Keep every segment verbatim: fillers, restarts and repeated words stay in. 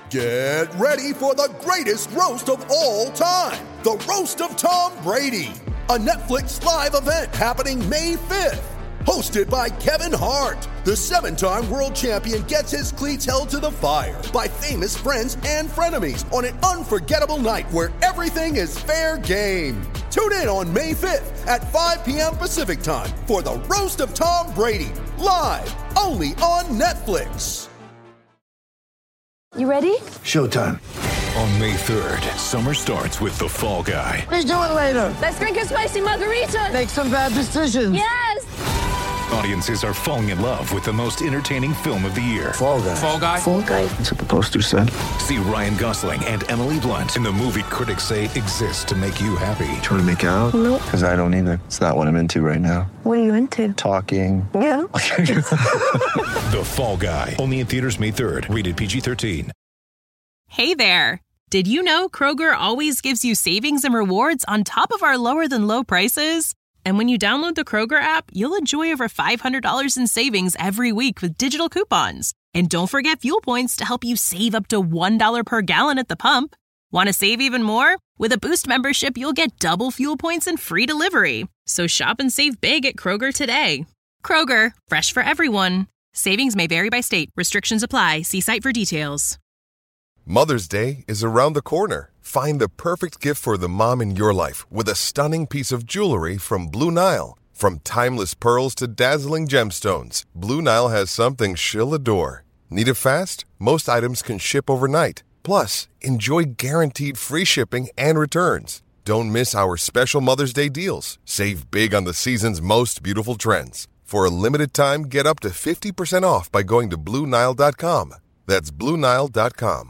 Get ready for the greatest roast of all time, the Roast of Tom Brady, a Netflix live event happening May fifth. Hosted by Kevin Hart, the seven-time world champion gets his cleats held to the fire by famous friends and frenemies on an unforgettable night where everything is fair game. Tune in on May fifth at five p.m. Pacific time for the Roast of Tom Brady, live only on Netflix. You ready? Showtime. On May third, summer starts with The Fall Guy. Let's do it later. Let's drink a spicy margarita. Make some bad decisions. Yes! Audiences are falling in love with the most entertaining film of the year. Fall Guy. Fall Guy? Fall Guy. That's what the poster said. See Ryan Gosling and Emily Blunt in the movie critics say exists to make you happy. Trying to make it out? Nope. Because I don't either. It's not what I'm into right now. What are you into? Talking. Yeah. The Fall Guy. Only in theaters May third. Rated P G thirteen. Hey there. Did you know Kroger always gives you savings and rewards on top of our lower than low prices? And when you download the Kroger app, you'll enjoy over five hundred dollars in savings every week with digital coupons. And don't forget fuel points to help you save up to one dollar per gallon at the pump. Want to save even more? With a Boost membership, you'll get double fuel points and free delivery. So shop and save big at Kroger today. Kroger, fresh for everyone. Savings may vary by state. Restrictions apply. See site for details. Mother's Day is around the corner. Find the perfect gift for the mom in your life with a stunning piece of jewelry from Blue Nile. From timeless pearls to dazzling gemstones, Blue Nile has something she'll adore. Need it fast? Most items can ship overnight. Plus, enjoy guaranteed free shipping and returns. Don't miss our special Mother's Day deals. Save big on the season's most beautiful trends. For a limited time, get up to fifty percent off by going to Blue Nile dot com. That's Blue Nile dot com.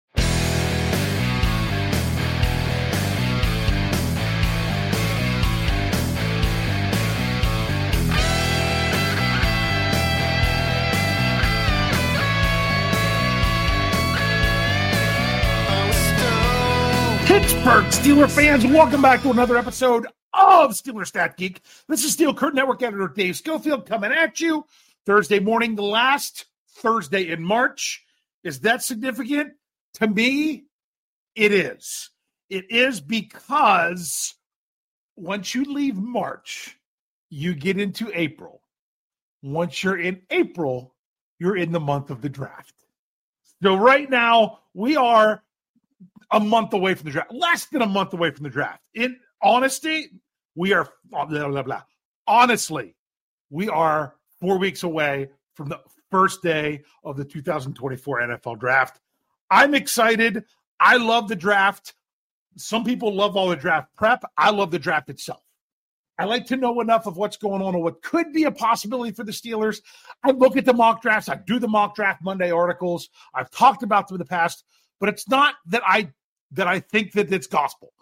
Pittsburgh Steeler fans, welcome back to another episode of Steeler Stat Geek. This is Steel Curtain Network editor Dave Schofield coming at you Thursday morning, the last Thursday in March. Is that significant? To me, it is. It is because once you leave March, you get into April. Once you're in April, you're in the month of the draft. So right now, we are a month away from the draft, less than a month away from the draft. In honesty, we are, blah, blah, blah. Honestly, we are four weeks away from the first day of the two thousand twenty-four N F L draft. I'm excited. I love the draft. Some people love all the draft prep. I love the draft itself. I like to know enough of what's going on and what could be a possibility for the Steelers. I look at the mock drafts. I do the mock draft Monday articles. I've talked about them in the past, but it's not that I that I think that it's gospel.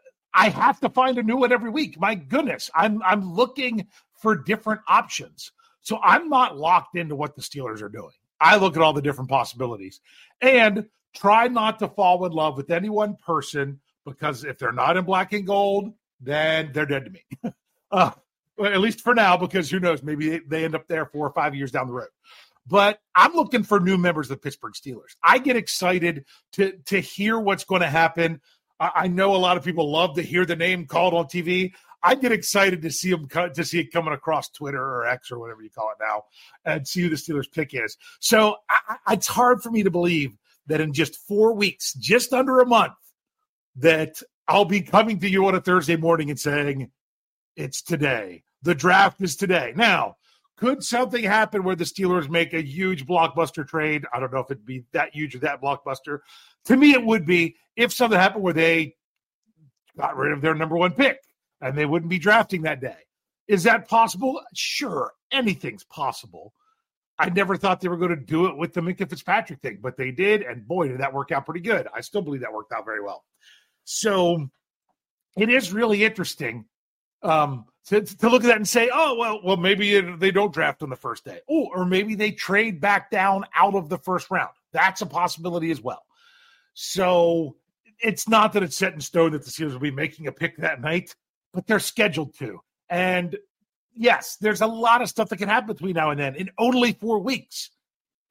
I have to find a new one every week. My goodness, I'm I'm looking for different options. So I'm not locked into what the Steelers are doing. I look at all the different possibilities and try not to fall in love with any one person, because if they're not in black and gold, then they're dead to me. uh, well, at least for now, because who knows, maybe they, they end up there four or five years down the road. But I'm looking for new members of the Pittsburgh Steelers. I get excited to, to hear what's going to happen. I, I know a lot of people love to hear the name called on T V. I get excited to see them to see it coming across Twitter or X or whatever you call it now, and see who the Steelers pick is. So I, I, it's hard for me to believe that in just four weeks, just under a month, that I'll be coming to you on a Thursday morning and saying, it's today. The draft is today. Now, could something happen where the Steelers make a huge blockbuster trade? I don't know if it'd be that huge or that blockbuster. To me, it would be if something happened where they got rid of their number one pick and they wouldn't be drafting that day. Is that possible? Sure, anything's possible. I never thought they were going to do it with the Minkah Fitzpatrick thing, but they did, and boy, did that work out pretty good. I still believe that worked out very well. So it is really interesting um, to, to look at that and say, oh, well, well, maybe it, they don't draft on the first day. Oh, or maybe they trade back down out of the first round. That's a possibility as well. So it's not that it's set in stone that the Steelers will be making a pick that night, but they're scheduled to. And yes, there's a lot of stuff that can happen between now and then in only four weeks.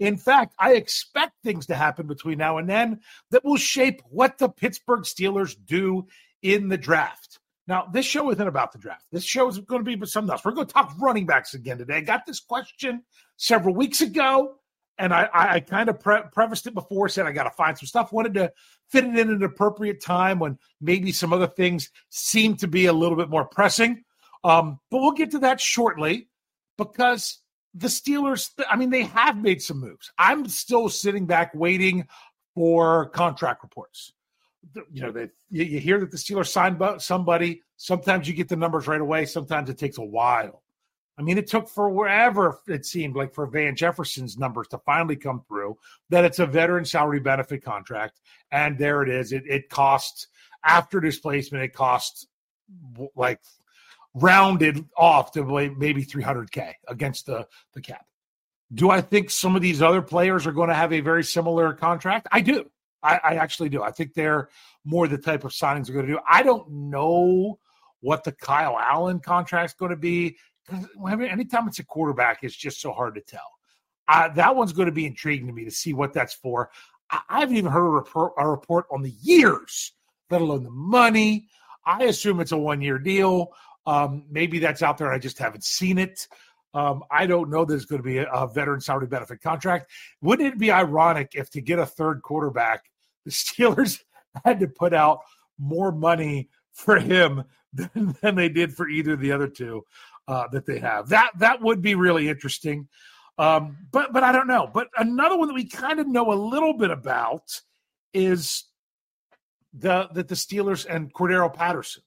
In fact, I expect things to happen between now and then that will shape what the Pittsburgh Steelers do in the draft. Now, this show isn't about the draft. This show is going to be about something else. We're going to talk running backs again today. I got this question several weeks ago, and I, I, I kind of pre- prefaced it before, said I got to find some stuff. Wanted to fit it in at an appropriate time when maybe some other things seem to be a little bit more pressing. Um, but we'll get to that shortly because the Steelers, I mean, they have made some moves. I'm still sitting back waiting for contract reports. You know, they, you, you hear that the Steelers signed somebody. Sometimes you get the numbers right away. Sometimes it takes a while. I mean, it took forever, it seemed like, for Van Jefferson's numbers to finally come through, that it's a veteran salary benefit contract. And there it is. It, it cost, after displacement, it cost like rounded off to maybe three hundred K against the, the cap. Do I think some of these other players are going to have a very similar contract? I do. I, I actually do. I think they're more the type of signings they're going to do. I don't know what the Kyle Allen contract is going to be. I mean, anytime it's a quarterback, it's just so hard to tell. Uh, that one's going to be intriguing to me to see what that's for. I, I haven't even heard a report, a report on the years, let alone the money. I assume it's a one-year deal. Um, maybe that's out there and I just haven't seen it. Um, I don't know that it's going to be a, a veteran salary benefit contract. Wouldn't it be ironic if to get a third quarterback, the Steelers had to put out more money for him than, than they did for either of the other two uh, that they have? That that would be really interesting. Um, but but I don't know. But another one that we kind of know a little bit about is the that the Steelers and Cordero Patterson.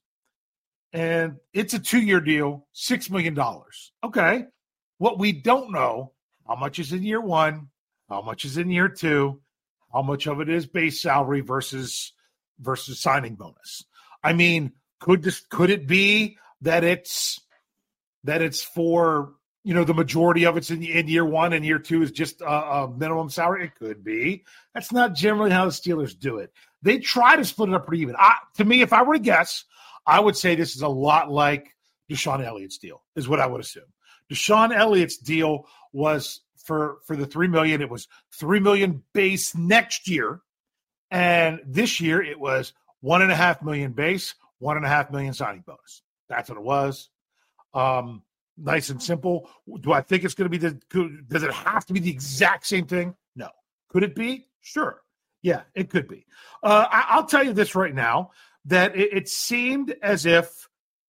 And it's a two-year deal, six million dollars. Okay. What we don't know, how much is in year one, how much is in year two, how much of it is base salary versus versus signing bonus. I mean, could this could it be that it's that it's for, you know, the majority of it's in, in year one and year two is just a, a minimum salary? It could be. That's not generally how the Steelers do it. They try to split it up pretty even. I, to me, if I were to guess, I would say this is a lot like Deshaun Elliott's deal, is what I would assume. Deshaun Elliott's deal was for, for the three million dollars. It was three million dollars base next year. And this year it was one and a half million base, one and a half million signing bonus. That's what it was. Um, nice and simple. Do I think it's going to be the, does it have to be the exact same thing? No. Could it be? Sure. Yeah, it could be. Uh, I, I'll tell you this right now, that it, it seemed as if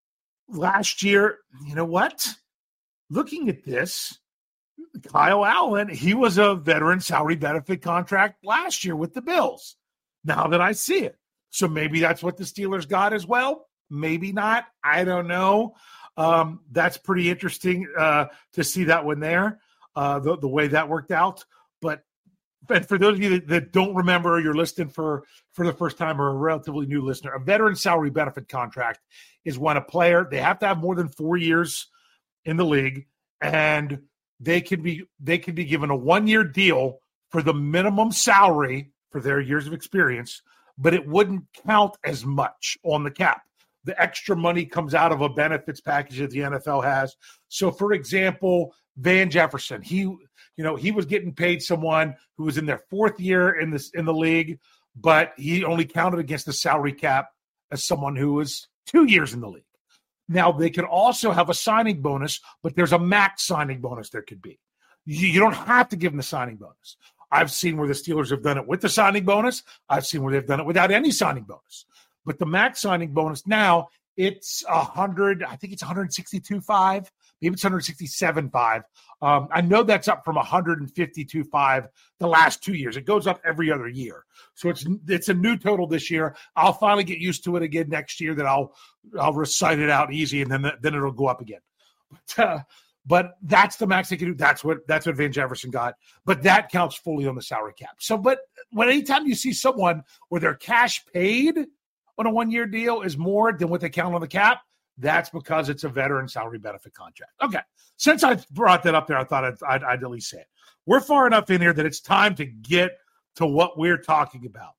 last year, you know what? Looking at this, Kyle Allen, he was a veteran salary benefit contract last year with the Bills. Now that I see it. So maybe that's what the Steelers got as well. Maybe not. I don't know. Um, that's pretty interesting uh, to see that one there, uh, the, the way that worked out. But And for those of you that, that don't remember, you're listening for, for the first time or a relatively new listener, a veteran salary benefit contract is when a player, they have to have more than four years in the league, and they can be they can be given a one-year deal for the minimum salary for their years of experience, but it wouldn't count as much on the cap. The extra money comes out of a benefits package that the N F L has. So, for example, Van Jefferson, he, you know, he was getting paid someone who was in their fourth year in this in the league, but he only counted against the salary cap as someone who was two years in the league. Now, they could also have a signing bonus, but there's a max signing bonus there could be. You, you don't have to give them the signing bonus. I've seen where the Steelers have done it with the signing bonus. I've seen where they've done it without any signing bonus. But the max signing bonus now, it's one hundred, I think it's one sixty-two point five. Maybe it's one sixty-seven point five. Um, I know that's up from one fifty-two point five the last two years. It goes up every other year. So it's it's a new total this year. I'll finally get used to it again next year, that I'll I'll recite it out easy, and then then it'll go up again. But, uh, but that's the max they can do. That's what that's what Van Jefferson got. But that counts fully on the salary cap. So, but when anytime you see someone where their cash paid on a one-year deal is more than what they count on the cap, that's because it's a veteran salary benefit contract. Okay. Since I brought that up there, I thought I'd, I'd, I'd at least say it. We're far enough in here that it's time to get to what we're talking about.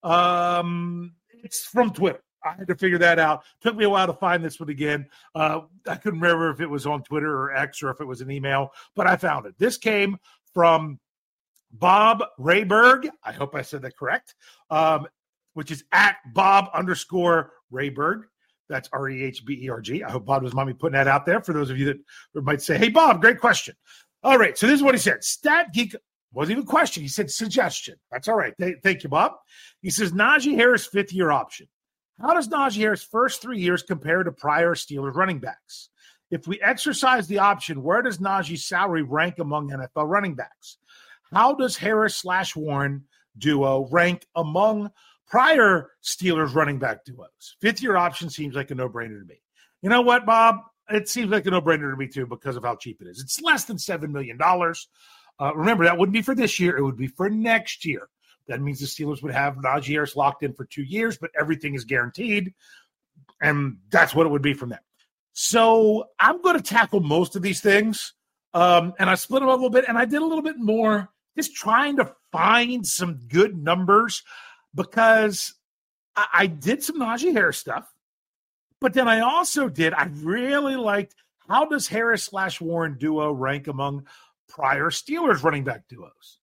Um, it's from Twitter. I had to figure that out. Took me a while to find this one again. Uh, I couldn't remember if it was on Twitter or X or if it was an email, but I found it. This came from Bob Rayberg, I hope I said that correct, um, which is at Bob underscore Rayberg. That's R E H B E R G. I hope Bob was mommy putting that out there for those of you that might say, hey, Bob, great question. All right, so this is what he said. Stat Geek wasn't even a question. He said suggestion. That's all right. Th- thank you, Bob. He says, Najee Harris fifth-year option. How does Najee Harris' first three years compare to prior Steelers running backs? If we exercise the option, where does Najee's salary rank among N F L running backs? How does Harris slash Warren duo rank among prior Steelers running back duos? Fifth-year option seems like a no-brainer to me. You know what, Bob? It seems like a no-brainer to me, too, because of how cheap it is. It's less than seven million dollars. Uh, remember, that wouldn't be for this year. It would be for next year. That means the Steelers would have Najee Harris locked in for two years, but everything is guaranteed, and that's what it would be from there. So I'm going to tackle most of these things, um, and I split them up a little bit, and I did a little bit more just trying to find some good numbers because I, I did some Najee Harris stuff, but then I also did, I really liked how does Harris slash Warren duo rank among prior Steelers running back duos?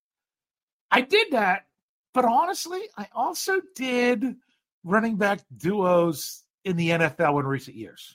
I did that, but honestly, I also did running back duos in the N F L in recent years.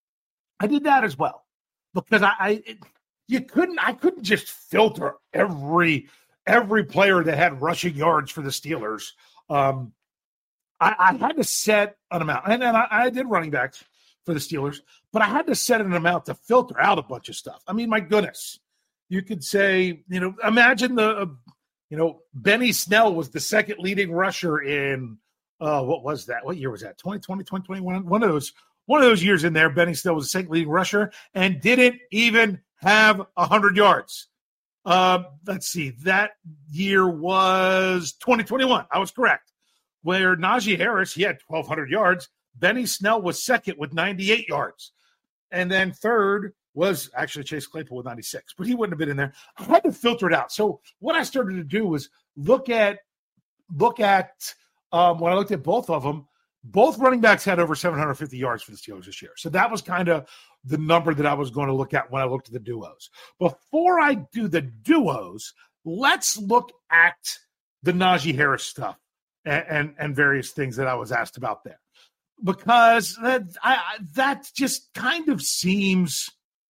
I did that as well because I, I it, you couldn't, I couldn't just filter every every player that had rushing yards for the Steelers. Um, I, I had to set an amount, and, and I, I did running backs for the Steelers, but I had to set an amount to filter out a bunch of stuff. I mean, my goodness, you could say, you know, imagine the, uh, you know, Benny Snell was the second leading rusher in, uh, what was that? What year was that? twenty twenty, twenty twenty-one? One of those, one of those years in there, Benny Snell was the second leading rusher and didn't even have a hundred yards. Uh, let's see, that year was twenty twenty-one. I was correct. Where Najee Harris, he had twelve hundred yards. Benny Snell was second with ninety-eight yards. And then third was actually Chase Claypool with ninety-six, but he wouldn't have been in there. I had to filter it out. So what I started to do was look at, look at um, when I looked at both of them, both running backs had over seven hundred fifty yards for the Steelers this year. So that was kind of the number that I was going to look at when I looked at the duos. Before I do the duos, let's look at the Najee Harris stuff and, and, and various things that I was asked about there. Because that, I, that just kind of seems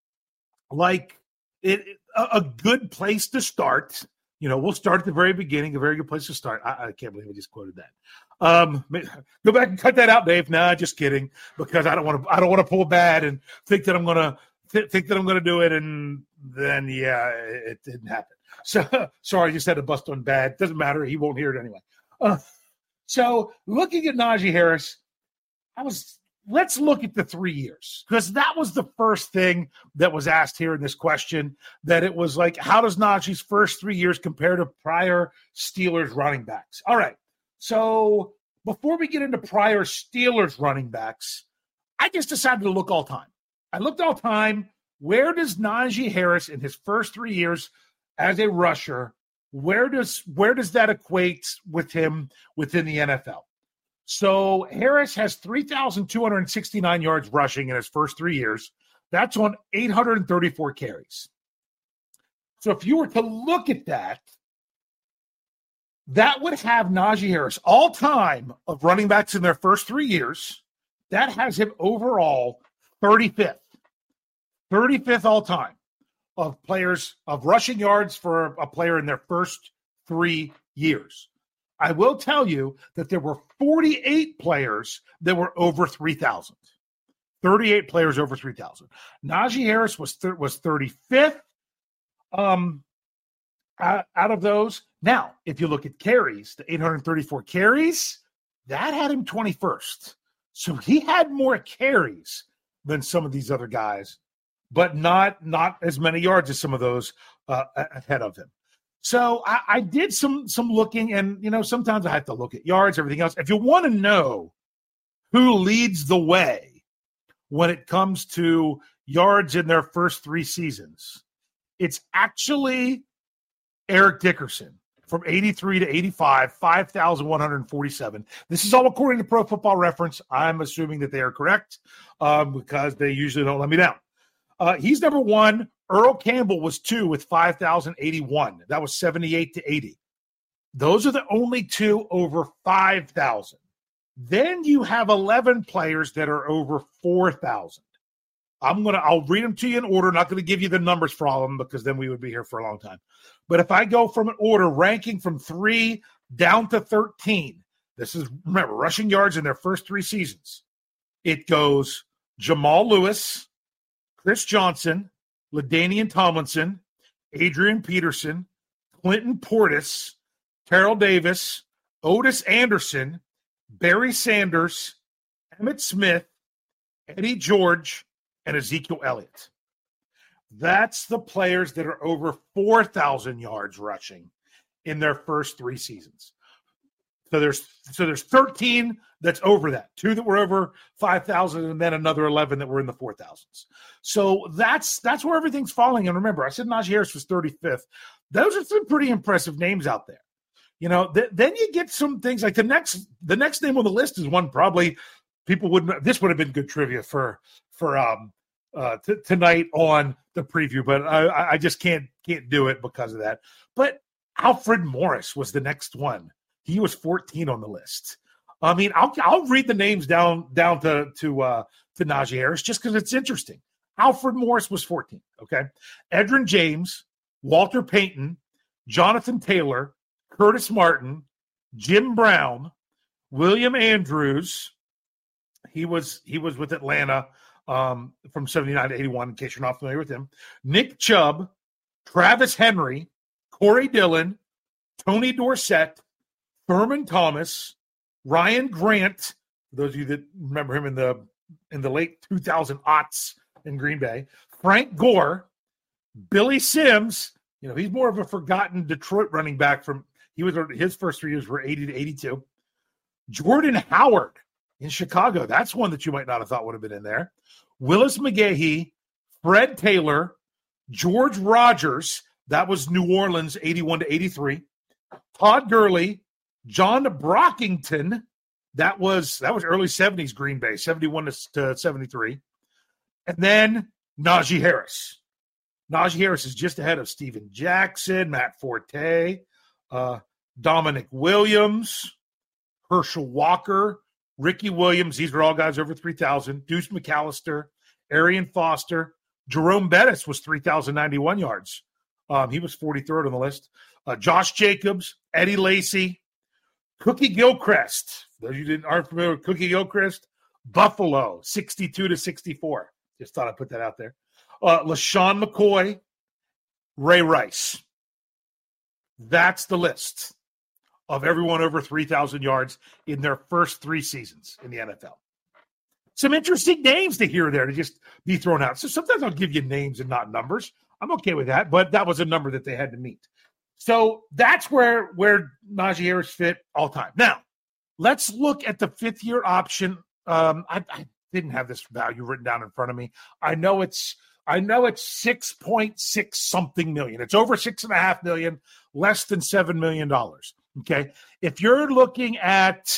like it, a, a good place to start. You know, we'll start at the very beginning, a very good place to start. I, I can't believe I just quoted that. Um, go back and cut that out, Dave. Nah, just kidding. Because I don't want to. I don't want to pull bad and think that I'm gonna th- think that I'm gonna do it, and then yeah, it, it didn't happen. So sorry, I just had to bust on bad. Doesn't matter. He won't hear it anyway. Uh, so looking at Najee Harris, I was. Let's look at the three years because that was the first thing that was asked here in this question. That it was like, how does Najee's first three years compare to prior Steelers running backs? All right. So before we get into prior Steelers running backs, I just decided to look all time. I looked all time. Where does Najee Harris in his first three years as a rusher, where does where does that equate with him within the N F L? So Harris has three thousand two hundred sixty-nine yards rushing in his first three years. That's on eight hundred thirty-four carries. So if you were to look at that, that would have Najee Harris all time of running backs in their first three years. That has him overall thirty-fifth. thirty-fifth all time of players of rushing yards for a player in their first three years. I will tell you that there were forty-eight players that were over three thousand. thirty-eight players over three thousand. Najee Harris was th- was thirty-fifth um, out, out of those. Now, if you look at carries, the eight hundred thirty-four carries, that had him twenty-first. So he had more carries than some of these other guys, but not, not as many yards as some of those uh, ahead of him. So I, I did some some looking, and, you know, sometimes I have to look at yards, everything else. If you want to know who leads the way when it comes to yards in their first three seasons, it's actually Eric Dickerson from eighty-three to eighty-five, five thousand one hundred forty-seven. This is all according to Pro Football Reference. I'm assuming that they are correct um, because they usually don't let me down. Uh, he's number one Earl Campbell was two with five thousand eighty-one. That was seventy-eight to eighty. Those are the only two over five thousand. Then you have eleven players that are over four thousand. I'm going to, I'll read them to you in order. Not going to give you the numbers for all of them because then we would be here for a long time. But if I go from an order ranking from three down to thirteen, this is, remember, rushing yards in their first three seasons. It goes Jamal Lewis, Chris Johnson, LaDainian Tomlinson, Adrian Peterson, Clinton Portis, Terrell Davis, Otis Anderson, Barry Sanders, Emmitt Smith, Eddie George, and Ezekiel Elliott. That's the players that are over four thousand yards rushing in their first three seasons. So there's so there's thirteen that's over that, two that were over five thousand, and then another eleven that were in the four thousands. So that's that's where everything's falling. And remember, I said Najee Harris was thirty-fifth. Those are some pretty impressive names out there. You know, th- then you get some things like the next the next name on the list is one probably people wouldn't. This would have been good trivia for for um uh t- tonight on the preview, but I, I just can't can't do it because of that. But Alfred Morris was the next one. He was fourteen on the list. I mean, I'll I'll read the names down down to to uh, to Najee Harris just because it's interesting. Alfred Morris was fourteen. Okay, Edgerrin James, Walter Payton, Jonathan Taylor, Curtis Martin, Jim Brown, William Andrews. He was he was with Atlanta um, from seventy-nine to eighty-one. In case you're not familiar with him, Nick Chubb, Travis Henry, Corey Dillon, Tony Dorsett, Thurman Thomas, Ryan Grant, for those of you that remember him in the in the late two thousand aughts in Green Bay, Frank Gore, Billy Sims. You know, he's more of a forgotten Detroit running back from he was his first three years were eighty to eighty-two. Jordan Howard in Chicago. That's one that you might not have thought would have been in there. Willis McGahee, Fred Taylor, George Rogers. That was New Orleans, eighty-one to eighty-three. Todd Gurley, John Brockington, that was that was early seventies Green Bay, seventy-one to seventy-three. And then Najee Harris. Najee Harris is just ahead of Steven Jackson, Matt Forte, uh, Dominic Williams, Herschel Walker, Ricky Williams. These are all guys over three thousand. Deuce McAllister, Arian Foster. Jerome Bettis was three thousand ninety-one yards. Um, he was forty-third on the list. Uh, Josh Jacobs, Eddie Lacy, Cookie Gilchrist. Those of you that aren't familiar with Cookie Gilchrist, Buffalo, sixty-two to sixty-four. Just thought I'd put that out there. Uh, LaShawn McCoy, Ray Rice. That's the list of everyone over three thousand yards in their first three seasons in the N F L. Some interesting names to hear there to just be thrown out. So sometimes I'll give you names and not numbers. I'm okay with that, but that was a number that they had to meet. So that's where, where Najee Harris fit all time. Now, let's look at the fifth-year option. Um, I, I didn't have this value written down in front of me. I know it's I know it's six point six something million. It's over six and a half million, less than seven million dollars. Okay, if you're looking at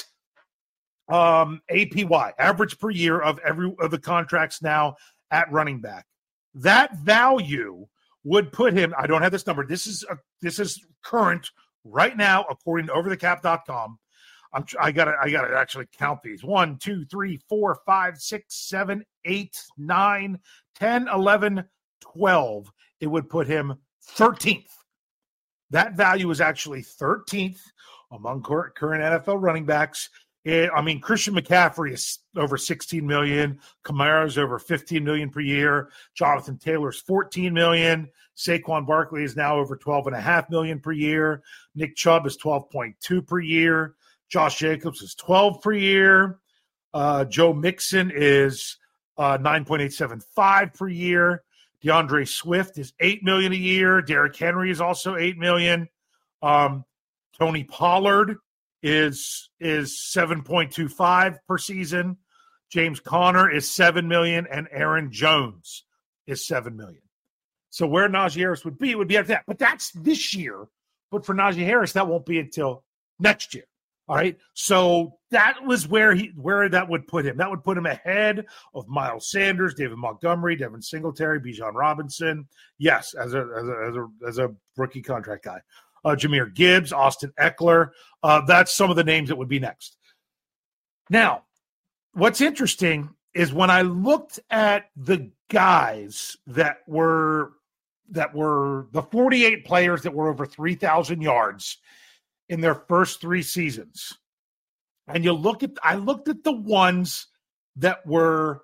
um, A P Y, average per year of every of the contracts now at running back, that value would put him. I don't have this number. This is a, this is current right now, according to over the cap dot com. I'm, I gotta, I gotta actually count these. One, two, three, four, five, six, seven, eight, nine, ten, eleven, twelve. It would put him thirteenth. That value is actually thirteenth among current N F L running backs. It, I mean, Christian McCaffrey is over sixteen million. Kamara's over fifteen million per year. Jonathan Taylor's fourteen million. Saquon Barkley is now over twelve and a half million per year. Nick Chubb is twelve point two per year. Josh Jacobs is twelve per year. Uh, Joe Mixon is uh, nine point eight seven five per year. DeAndre Swift is eight million a year. Derrick Henry is also eight million. Um, Tony Pollard is is seven point two five per season. James Conner is seven million, and Aaron Jones is seven million. So where Najee Harris would be would be at that. But that's this year. But for Najee Harris, that won't be until next year. All right. So that was where he where that would put him. That would put him ahead of Miles Sanders, David Montgomery, Devin Singletary, Bijan Robinson. Yes, as a as a as a, as a rookie contract guy. Uh, Jahmyr Gibbs, Austin Eckler. Uh, that's some of the names that would be next. Now, what's interesting is when I looked at the guys that were that were the forty-eight players that were over three thousand yards in their first three seasons. And you look at, I looked at the ones that were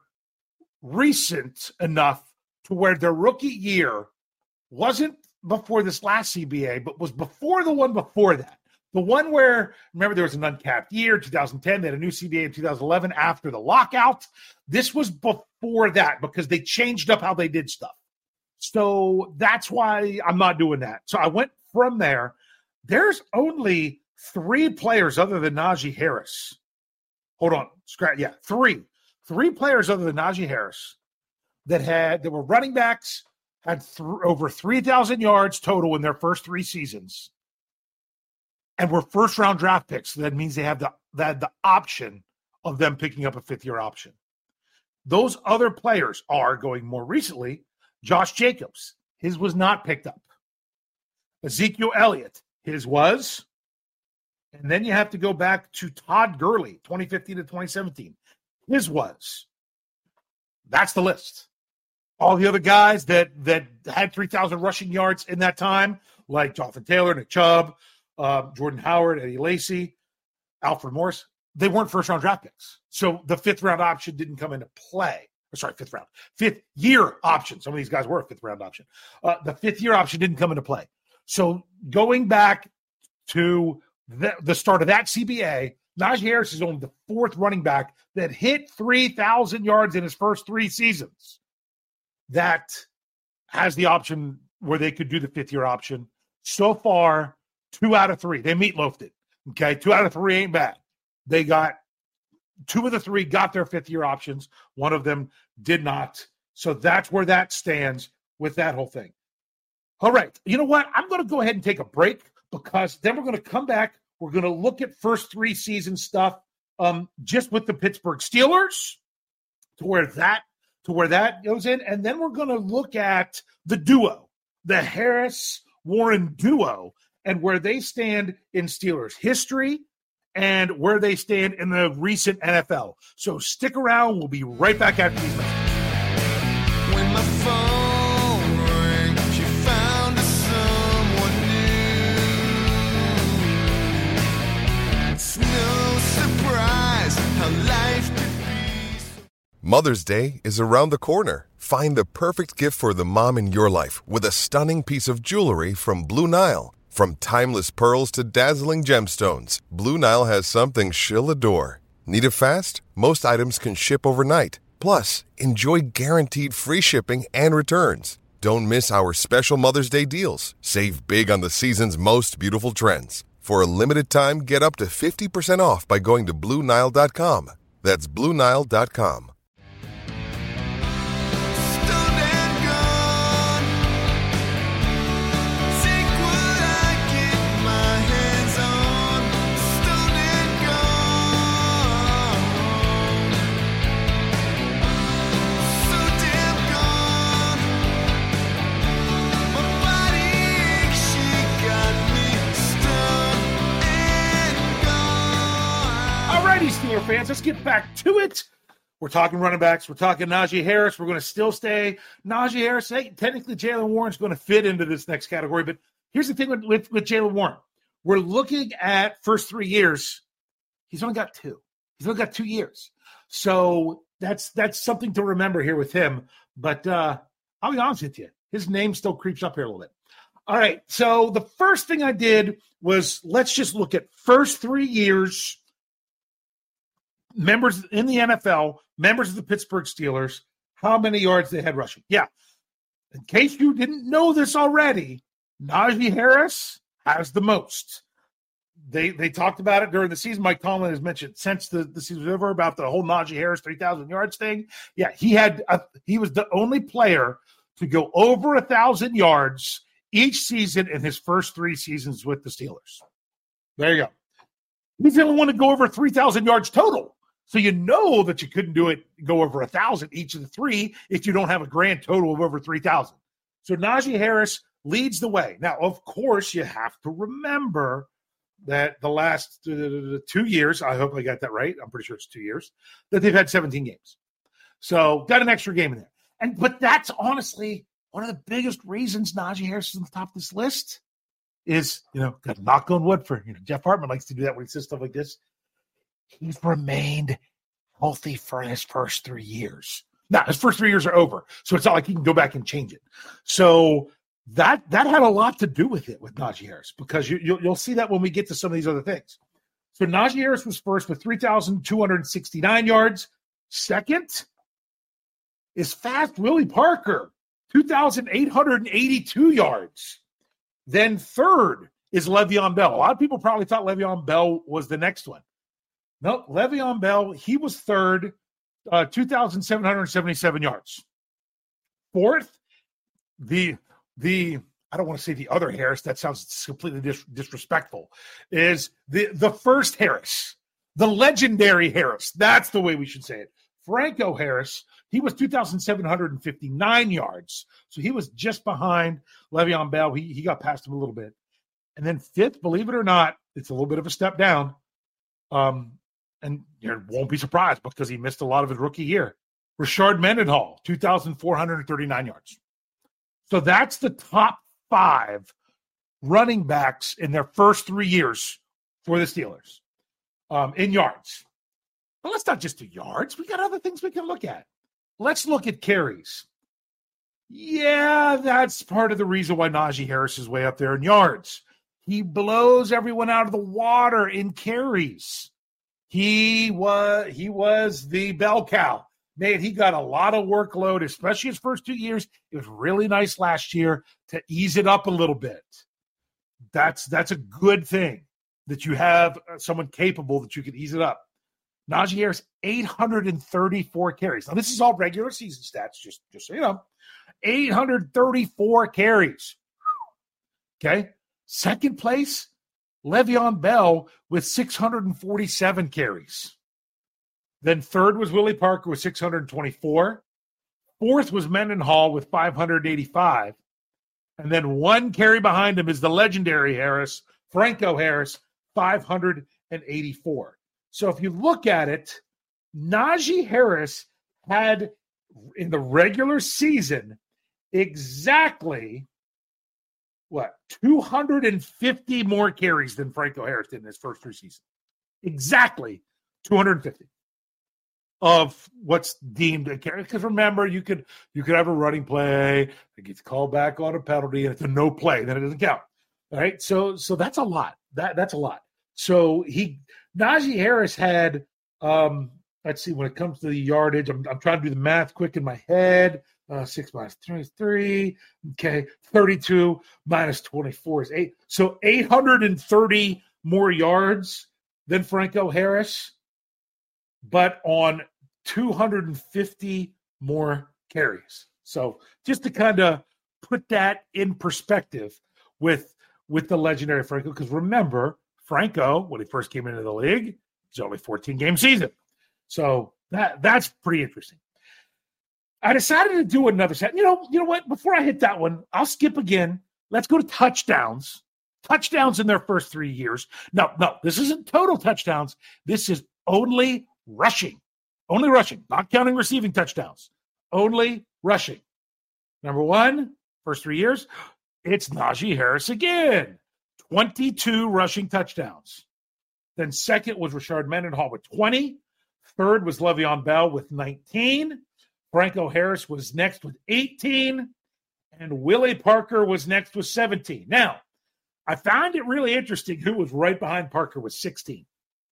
recent enough to where their rookie year wasn't before this last C B A, but was before the one before that. The one where, remember, there was an uncapped year, two thousand ten, they had a new C B A in two thousand eleven after the lockout. This was before that because they changed up how they did stuff. So that's why I'm not doing that. So I went from there. There's only three players other than Najee Harris. Hold on. Scratch. Yeah, three. Three players other than Najee Harris that had that were running backs, had th- over three thousand yards total in their first three seasons, and were first-round draft picks. So that means they have the, they had the option of them picking up a fifth-year option. Those other players are, going more recently, Josh Jacobs. His was not picked up. Ezekiel Elliott. His was. And then you have to go back to Todd Gurley, twenty fifteen to twenty seventeen. His was. That's the list. All the other guys that that had three thousand rushing yards in that time, like Jonathan Taylor, Nick Chubb, uh, Jordan Howard, Eddie Lacy, Alfred Morris, they weren't first-round draft picks. So the fifth-round option didn't come into play. Or sorry, fifth round. Fifth-year option. Some of these guys were a fifth-round option. Uh, the fifth-year option didn't come into play. So going back to the, the start of that C B A, Najee Harris is only the fourth running back that hit three thousand yards in his first three seasons. That has the option where they could do the fifth-year option. So far, two out of three. They meatloafed it. Okay, two out of three ain't bad. They got two of the three got their fifth-year options. One of them did not. So that's where that stands with that whole thing. All right. You know what? I'm going to go ahead and take a break because then we're going to come back. We're going to look at first three season stuff um, just with the Pittsburgh Steelers to where that to where that goes in. And then we're going to look at the duo, the Harris-Warren duo, and where they stand in Steelers history and where they stand in the recent N F L. So stick around. We'll be right back after these messages. When my phone rang, she found someone new. It's no surprise how life could be. Mother's Day is around the corner. Find the perfect gift for the mom in your life with a stunning piece of jewelry from Blue Nile. From timeless pearls to dazzling gemstones, Blue Nile has something she'll adore. Need it fast? Most items can ship overnight. Plus, enjoy guaranteed free shipping and returns. Don't miss our special Mother's Day deals. Save big on the season's most beautiful trends. For a limited time, get up to fifty percent off by going to Blue Nile dot com. That's Blue Nile dot com. Steelers fans, let's get back to it. We're talking running backs. We're talking Najee Harris. We're going to still stay Najee Harris. Hey, technically, Jaylen Warren's going to fit into this next category. But here's the thing with, with, with Jaylen Warren. We're looking at first three years. He's only got two. He's only got two years. So that's that's something to remember here with him. But uh, I'll be honest with you. His name still creeps up here a little bit. All right. So the first thing I did was let's just look at first three years. Members in the N F L, members of the Pittsburgh Steelers, how many yards they had rushing. Yeah. In case you didn't know this already, Najee Harris has the most. They they talked about it during the season. Mike Tomlin has mentioned since the, the season was over about the whole Najee Harris three thousand yards thing. Yeah, he had a, he was the only player to go over one thousand yards each season in his first three seasons with the Steelers. There you go. He's the only one to go over three thousand yards total. So you know that you couldn't do it, go over one thousand each of the three if you don't have a grand total of over three thousand. So Najee Harris leads the way. Now, of course, you have to remember that the last uh, two years, I hope I got that right, I'm pretty sure it's two years, that they've had seventeen games. So got an extra game in there. And But that's honestly one of the biggest reasons Najee Harris is on the top of this list is, you know, got to knock on wood for, you know, Jeff Hartman likes to do that when he says stuff like this. He's remained healthy for his first three years. Now, his first three years are over, so it's not like he can go back and change it. So that that had a lot to do with it with Najee Harris, because you, you'll, you'll see that when we get to some of these other things. So Najee Harris was first with three thousand two hundred sixty-nine yards. Second is fast Willie Parker, two thousand eight hundred eighty-two yards. Then third is Le'Veon Bell. A lot of people probably thought Le'Veon Bell was the next one. No, Le'Veon Bell, he was third, uh, two thousand seven hundred seventy-seven yards. Fourth, the, the I don't want to say the other Harris, that sounds completely dis- disrespectful, is the, the first Harris, the legendary Harris. That's the way we should say it. Franco Harris, he was two thousand seven hundred fifty-nine yards. So he was just behind Le'Veon Bell. He, he got past him a little bit. And then fifth, believe it or not, it's a little bit of a step down. Um, And you won't be surprised because he missed a lot of his rookie year. Rashard Mendenhall, two thousand four hundred thirty-nine yards. So that's the top five running backs in their first three years for the Steelers um, in yards. But let's not just do yards. We got other things we can look at. Let's look at carries. Yeah, that's part of the reason why Najee Harris is way up there in yards. He blows everyone out of the water in carries. He was he was the bell cow. Man, he got a lot of workload, especially his first two years. It was really nice last year to ease it up a little bit. That's that's a good thing that you have someone capable that you can ease it up. Najee Harris, eight hundred thirty-four carries. Now, this is all regular season stats, just, just so you know. eight hundred thirty-four carries. Okay. Second place, Le'Veon Bell with six hundred forty-seven carries. Then third was Willie Parker with six hundred twenty-four. Fourth was Mendenhall with five hundred eighty-five. And then one carry behind him is the legendary Harris, Franco Harris, five hundred eighty-four. So if you look at it, Najee Harris had in the regular season exactly what, two hundred fifty more carries than Franco Harris did in his first three seasons. Exactly two hundred fifty of what's deemed a carry. Because remember, you could you could have a running play that gets called back on a penalty, and it's a no play, then it doesn't count. All right, so so that's a lot. That that's a lot. So he Najee Harris had um, let's see, when it comes to the yardage, I'm I'm trying to do the math quick in my head. Uh, six minus three is three. Okay, thirty-two minus twenty-four is eight. So eight hundred thirty more yards than Franco Harris, but on two hundred fifty more carries. So just to kind of put that in perspective with, with the legendary Franco, because remember, Franco, when he first came into the league, it was only fourteen-game season. So that that's pretty interesting. I decided to do another set. You know, you know what? Before I hit that one, I'll skip again. Let's go to touchdowns. Touchdowns in their first three years. No, no, this isn't total touchdowns. This is only rushing. Only rushing, not counting receiving touchdowns. Only rushing. Number one, first three years, it's Najee Harris again. twenty-two rushing touchdowns. Then second was Rashard Mendenhall with twenty. Third was Le'Veon Bell with nineteen. Franco Harris was next with eighteen, and Willie Parker was next with seventeen. Now, I found it really interesting who was right behind Parker with sixteen.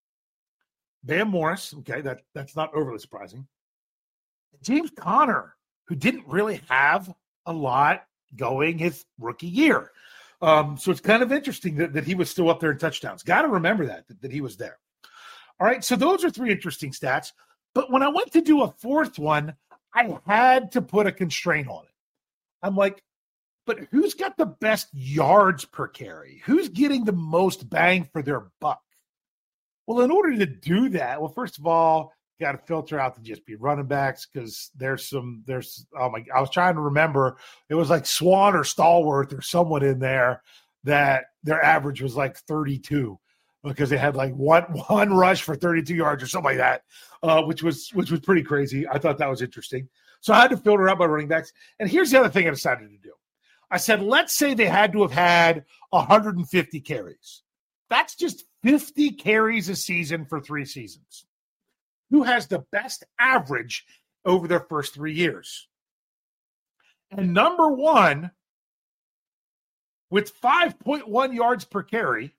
Bam Morris, okay, that, that's not overly surprising. James Conner, who didn't really have a lot going his rookie year. Um, so it's kind of interesting that, that he was still up there in touchdowns. Got to remember that, that, that he was there. All right, so those are three interesting stats. But when I went to do a fourth one, I had to put a constraint on it. I'm like, but who's got the best yards per carry? Who's getting the most bang for their buck? Well, in order to do that, well, first of all, you got to filter out to just be running backs because there's some, there's, oh my, I was trying to remember. It was like Swan or Stallworth or someone in there that their average was like thirty-two because they had like one, one rush for thirty-two yards or something like that, uh, which was, which was pretty crazy. I thought that was interesting. So I had to filter out my running backs. And here's the other thing I decided to do. I said, let's say they had to have had one hundred fifty carries. That's just fifty carries a season for three seasons. Who has the best average over their first three years? And number one, with five point one yards per carry,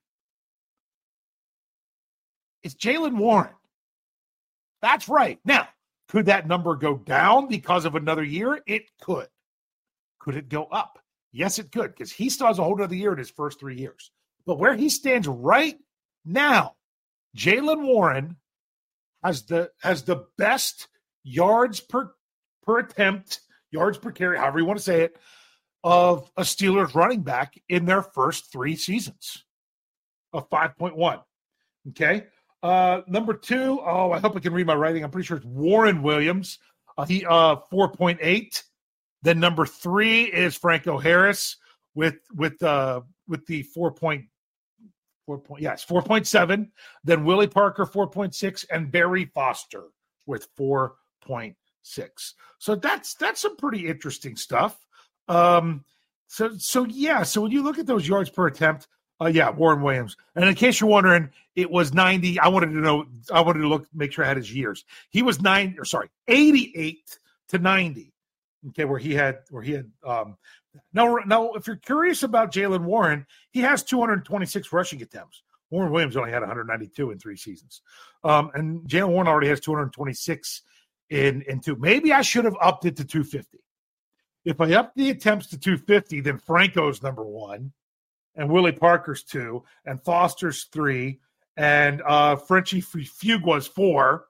is Jaylen Warren. That's right. Now, could that number go down because of another year? It could. Could it go up? Yes, it could, because he still has a whole other year in his first three years. But where he stands right now, Jaylen Warren has the has the best yards per per attempt, yards per carry, however you want to say it, of a Steelers running back in their first three seasons of five point one. Okay. Uh, number two, oh, I hope I can read my writing. I'm pretty sure it's Warren Williams. Uh, he uh four point eight. Then number three is Franco Harris with with uh with the four point four point yes four point seven. Then Willie Parker four point six and Barry Foster with four point six. So that's that's some pretty interesting stuff. Um, so so yeah. So when you look at those yards per attempt, uh, yeah, Warren Williams. And in case you're wondering, it was ninety. I wanted to know. I wanted to look, make sure I had his years. He was nine or sorry, eighty-eight to ninety. Okay, where he had where he had um now now if you're curious about Jaylen Warren, he has two hundred twenty-six rushing attempts. Warren Williams only had one hundred ninety-two in three seasons. Um and Jaylen Warren already has two hundred twenty-six in in two. Maybe I should have upped it to two hundred fifty. If I up the attempts to two hundred fifty, then Franco's number one, and Willie Parker's two, and Foster's three, and uh Frenchie Fugua's four.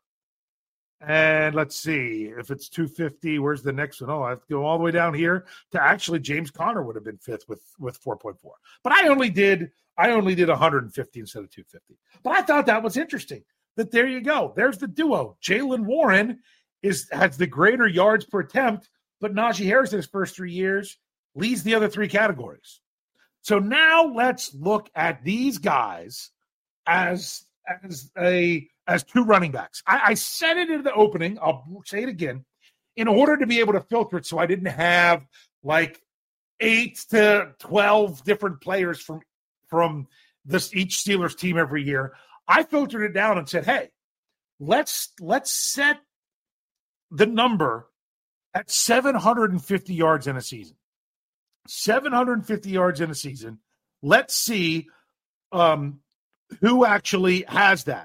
And let's see, if it's two hundred fifty, where's the next one? Oh, I have to go all the way down here to actually James Conner would have been fifth with, with four point four. But I only did I only did one hundred fifty instead of two hundred fifty. But I thought that was interesting. That there you go. There's the duo. Jaylen Warren is has the greater yards per attempt, but Najee Harris in his first three years leads the other three categories. So now let's look at these guys as as a as two running backs. I, I said it in the opening. I'll say it again. In order to be able to filter it so I didn't have like eight to twelve different players from, from this each Steelers team every year, I filtered it down and said, hey, let's let's set the number at seven hundred fifty yards in a season. seven hundred fifty yards in a season. Let's see um, who actually has that.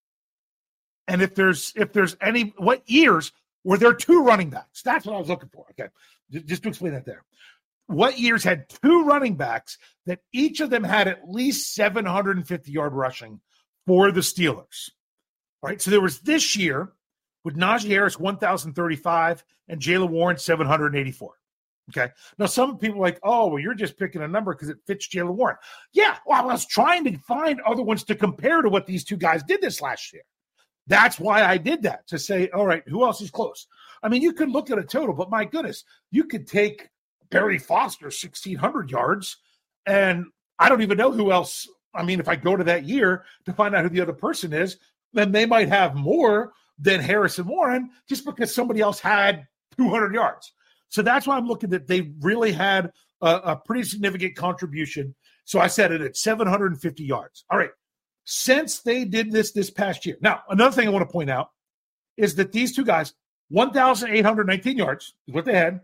And if there's if there's any, what years were there two running backs? That's what I was looking for. Okay, just to explain that there. What years had two running backs that each of them had at least seven hundred fifty yard rushing for the Steelers? All right, so there was this year with Najee Harris one thousand thirty-five and Jaylen Warren seven hundred eighty-four. Okay, now some people are like, oh, well, you're just picking a number because it fits Jaylen Warren. Yeah, well, I was trying to find other ones to compare to what these two guys did this last year. That's why I did that, to say, all right, who else is close? I mean, you could look at a total, but my goodness, you could take Barry Foster, sixteen hundred yards, and I don't even know who else. I mean, if I go to that year to find out who the other person is, then they might have more than Harrison Warren just because somebody else had two hundred yards. So that's why I'm looking that they really had a, a pretty significant contribution. So I set it at seven hundred fifty yards. All right. Since they did this this past year. Now, another thing I want to point out is that these two guys, one thousand eight hundred nineteen yards is what they had.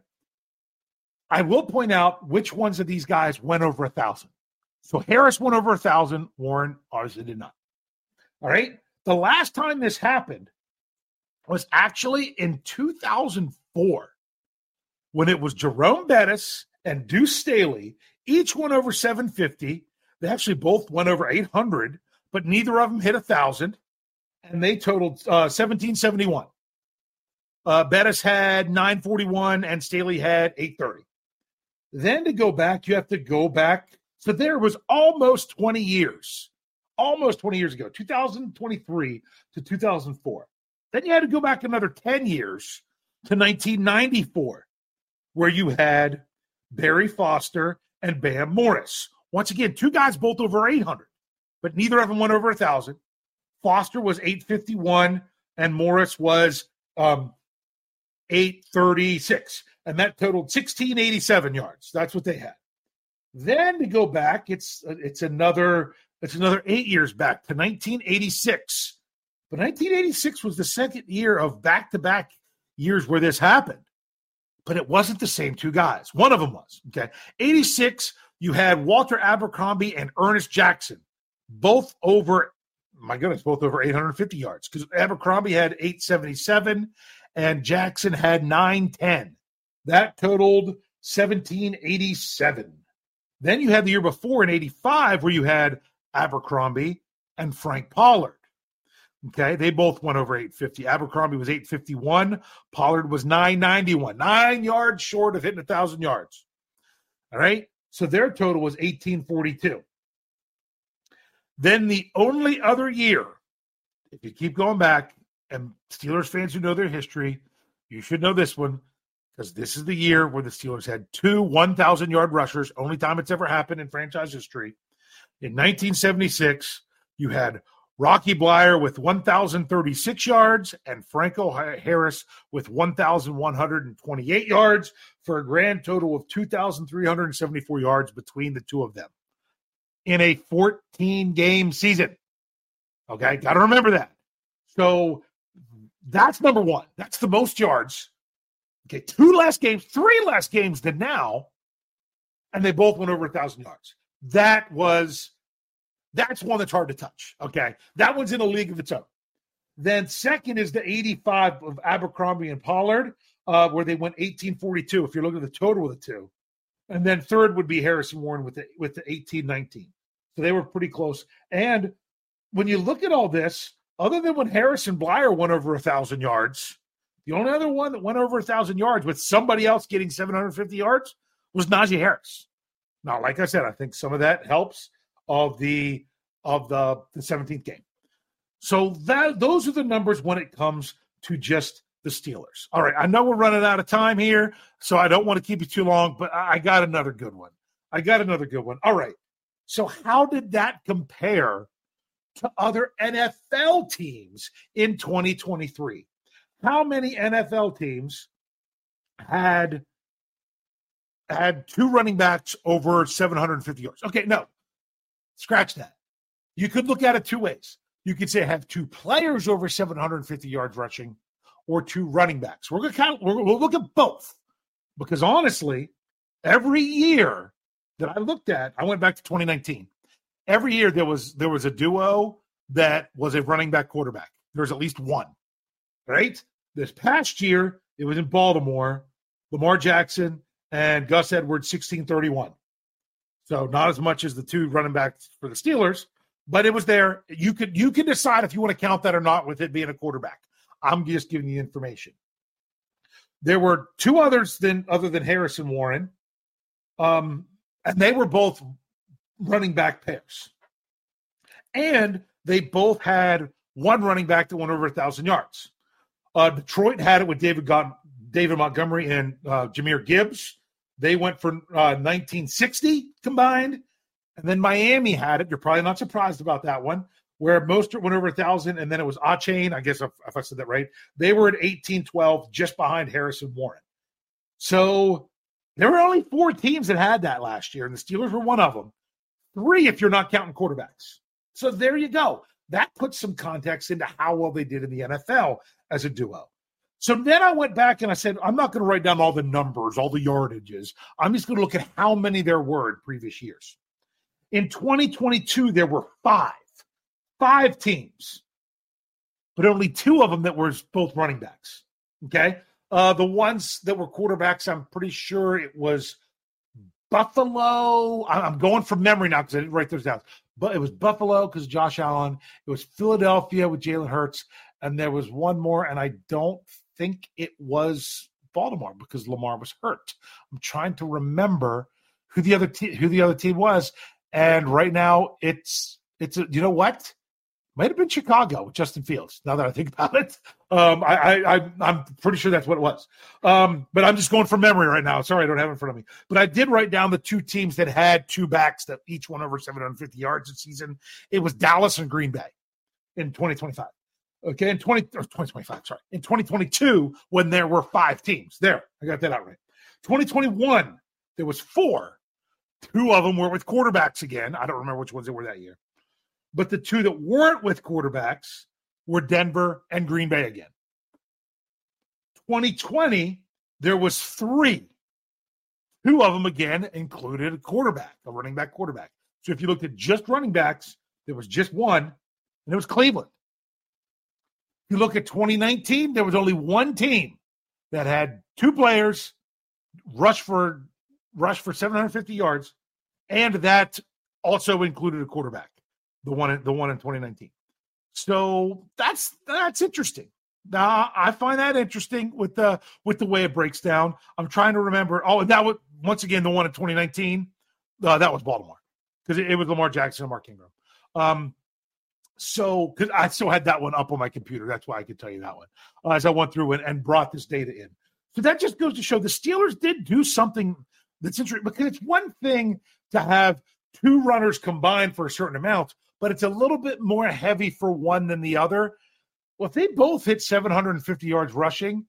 I will point out which ones of these guys went over one thousand. So Harris went over one thousand. Warren obviously did not. All right. The last time this happened was actually in two thousand four when it was Jerome Bettis and Deuce Staley. Each went over seven fifty. They actually both went over eight hundred. But neither of them hit one thousand, and they totaled uh, seventeen seventy-one. Uh, Bettis had nine forty-one, and Staley had eight thirty. Then to go back, you have to go back. So there was almost twenty years, almost twenty years ago, two thousand twenty-three to two thousand four. Then you had to go back another ten years to nineteen ninety-four, where you had Barry Foster and Bam Morris. Once again, two guys both over eight hundred, but neither of them went over one thousand. Foster was eight fifty-one, and Morris was um, eight thirty-six, and that totaled sixteen eighty-seven yards. That's what they had. Then to go back, it's it's another it's another eight years back to nineteen eighty-six. But nineteen eighty-six was the second year of back-to-back years where this happened. But it wasn't the same two guys. One of them was. Okay, eighty-six, you had Walter Abercrombie and Ernest Jackson, both over, my goodness, both over eight hundred fifty yards, because Abercrombie had eight seventy-seven and Jackson had nine ten. That totaled seventeen eighty-seven. Then you had the year before in eighty-five where you had Abercrombie and Frank Pollard. Okay, they both went over eight fifty. Abercrombie was eight fifty-one. Pollard was nine ninety-one, nine yards short of hitting one thousand yards. All right, so their total was eighteen forty-two. Then the only other year, if you keep going back, and Steelers fans who know their history, you should know this one, because this is the year where the Steelers had two one thousand-yard rushers, only time it's ever happened in franchise history. In nineteen seventy-six, you had Rocky Bleier with one thousand thirty-six yards and Franco Harris with one thousand one hundred twenty-eight yards for a grand total of two thousand three hundred seventy-four yards between the two of them in a fourteen-game season. Okay, got to remember that. So that's number one. That's the most yards. Okay, two less games, three less games than now, and they both went over one thousand yards. That was, that's one that's hard to touch, okay? That one's in a league of its own. Then second is the eighty-five of Abercrombie and Pollard, uh, where they went eighteen forty-two, if you're looking at the total of the two. And then third would be Harrison Warren with the, with the eighteen nineteen. So they were pretty close. And when you look at all this, other than when Harrison Bleier went over one thousand yards, the only other one that went over one thousand yards with somebody else getting seven hundred fifty yards was Najee Harris. Now, like I said, I think some of that helps of the of the, the seventeenth game. So that those are the numbers when it comes to just the Steelers. All right, I know we're running out of time here, so I don't want to keep you too long, but I got another good one. I got another good one. All right, so how did that compare to other N F L teams in twenty twenty-three? How many N F L teams had had two running backs over seven hundred fifty yards? Okay, no, scratch that. You could look at it two ways. You could say have two players over seven hundred fifty yards rushing, or two running backs. We're gonna kind of we're, we'll look at both, because honestly, every year that I looked at, I went back to twenty nineteen. Every year there was there was a duo that was a running back quarterback. There was at least one, right? This past year it was in Baltimore, Lamar Jackson and Gus Edwards, sixteen thirty-one. So not as much as the two running backs for the Steelers, but it was there. You could you can decide if you want to count that or not with it being a quarterback. I'm just giving you information. There were two others than other than Harrison Warren, um, and they were both running back pairs. And they both had one running back that went over one thousand yards. Uh, Detroit had it with David God- David Montgomery and uh, Jahmyr Gibbs. They went for uh, nineteen sixty combined. And then Miami had it. You're probably not surprised about that one, where Mostert went over one thousand, and then it was Achane. I guess if, if I said that right. They were at eighteen twelve, just behind Harrison Warren. So there were only four teams that had that last year, and the Steelers were one of them. Three if you're not counting quarterbacks. So there you go. That puts some context into how well they did in the N F L as a duo. So then I went back and I said, I'm not going to write down all the numbers, all the yardages. I'm just going to look at how many there were in previous years. In twenty twenty-two, there were five. Five teams. But only two of them that were both running backs. Okay? Uh, the ones that were quarterbacks, I'm pretty sure it was Buffalo. I'm going from memory now because I didn't write those down. But it was Buffalo because Josh Allen. It was Philadelphia with Jalen Hurts. And there was one more, and I don't think it was Baltimore because Lamar was hurt. I'm trying to remember who the other te- who the other team was. And right now it's It's a, you know what? Might have been Chicago with Justin Fields. Now that I think about it, um, I, I, I, I'm pretty sure that's what it was. Um, but I'm just going from memory right now. Sorry, I don't have it in front of me. But I did write down the two teams that had two backs that each won over seven hundred fifty yards this season. It was Dallas and Green Bay in twenty twenty-five. Okay, in twenty or twenty twenty-five. Sorry, in twenty twenty-two when there were five teams. There, I got that out right. twenty twenty-one there was four. Two of them were with quarterbacks again. I don't remember which ones they were that year. But the two that weren't with quarterbacks were Denver and Green Bay again. twenty twenty, there was three. Two of them, again, included a quarterback, a running back quarterback. So if you looked at just running backs, there was just one, and it was Cleveland. If you look at twenty nineteen, there was only one team that had two players rush for rush for seven hundred fifty yards, and that also included a quarterback. The one, the one in twenty nineteen. So that's that's interesting. Now I find that interesting with the with the way it breaks down. I'm trying to remember. Oh, and that was once again the one in twenty nineteen. Uh, that was Baltimore because it, it was Lamar Jackson and Mark Ingram. Um, so because I still had that one up on my computer, that's why I could tell you that one uh, as I went through and, and brought this data in. So that just goes to show the Steelers did do something that's interesting because it's one thing to have two runners combined for a certain amount, but it's a little bit more heavy for one than the other. Well, if they both hit seven hundred fifty yards rushing,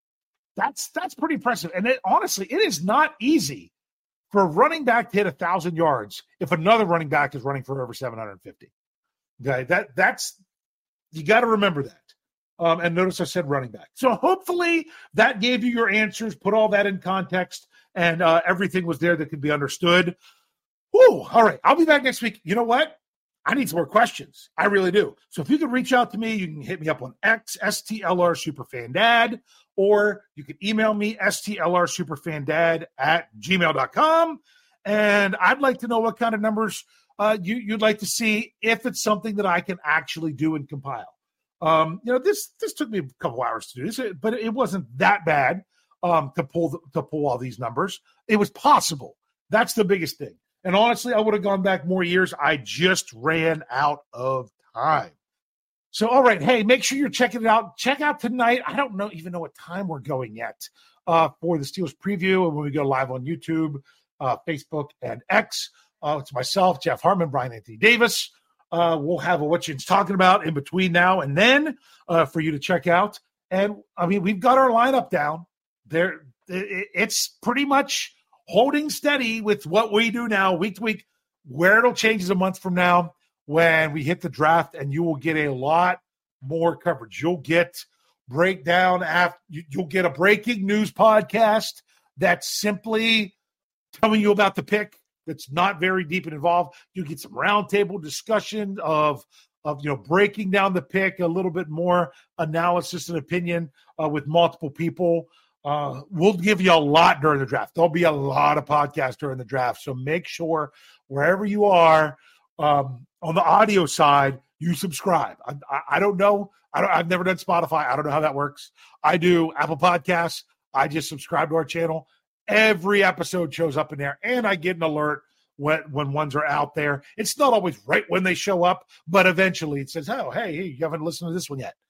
that's that's pretty impressive. And it, honestly, it is not easy for a running back to hit one thousand yards if another running back is running for over seven hundred fifty. Okay, that that's you got to remember that. Um, and notice I said running back. So hopefully that gave you your answers, put all that in context, and uh, everything was there that could be understood. Whew, all right, I'll be back next week. You know what? I need some more questions. I really do. So if you could reach out to me, you can hit me up on X, S T L R Superfandad, or you can email me, S T L R Superfandad at gmail dot com. And I'd like to know what kind of numbers uh, you, you'd like to see if it's something that I can actually do and compile. Um, you know, this this took me a couple hours to do this, but it wasn't that bad um, to pull the, to pull all these numbers. It was possible. That's the biggest thing. And honestly, I would have gone back more years. I just ran out of time. So, all right. Hey, make sure you're checking it out. Check out tonight. I don't know even know what time we're going yet uh, for the Steelers preview. And when we go live on YouTube, uh, Facebook, and X, uh, it's myself, Jeff Hartman, Brian Anthony Davis. Uh, we'll have a What You's Talking About in between now and then uh, for you to check out. And, I mean, we've got our lineup down. There, it, it's pretty much holding steady with what we do now week to week. Where it'll change is a month from now when we hit the draft, and you will get a lot more coverage. You'll get breakdown after you'll get a breaking news podcast that's simply telling you about the pick. That's not very deep and involved. You get some roundtable discussion of of you know breaking down the pick, a little bit more analysis and opinion uh, with multiple people. Uh, we'll give you a lot during the draft. There'll be a lot of podcasts during the draft. So make sure wherever you are um, on the audio side, you subscribe. I, I, I don't know. I don't, I've never done Spotify. I don't know how that works. I do Apple Podcasts. I just subscribe to our channel. Every episode shows up in there, and I get an alert when, when ones are out there. It's not always right when they show up, but eventually it says, oh, hey, hey, you haven't listened to this one yet.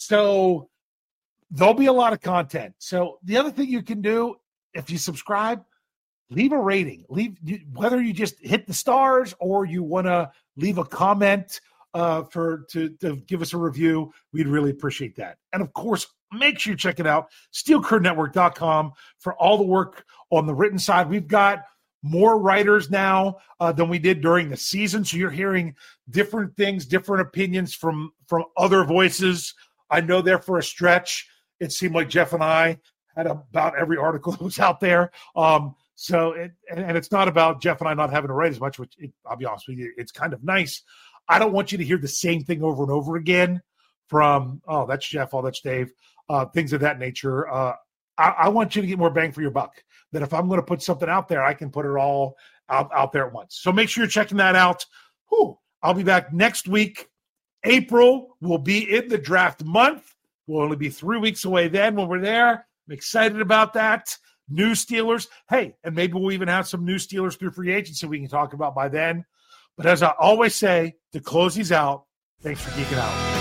So there'll be a lot of content. So the other thing you can do, if you subscribe, leave a rating. Leave whether you just hit the stars or you want to leave a comment uh, for to, to give us a review. We'd really appreciate that. And of course, make sure you check it out, steel curtain network dot com, for all the work on the written side. We've got more writers now uh, than we did during the season. So you're hearing different things, different opinions from, from other voices. I know there for a stretch, it seemed like Jeff and I had about every article that was out there. Um, so, it, and, and it's not about Jeff and I not having to write as much, which it, I'll be honest with you, it's kind of nice. I don't want you to hear the same thing over and over again from, oh, that's Jeff, oh, that's Dave, uh, things of that nature. Uh, I, I want you to get more bang for your buck. That if I'm going to put something out there, I can put it all out, out there at once. So make sure you're checking that out. Whew, I'll be back next week. April will be in the draft month. We'll only be three weeks away then when we're there. I'm excited about that. New Steelers. Hey, and maybe we'll even have some new Steelers through free agency we can talk about by then. But as I always say, to close these out, thanks for geeking out.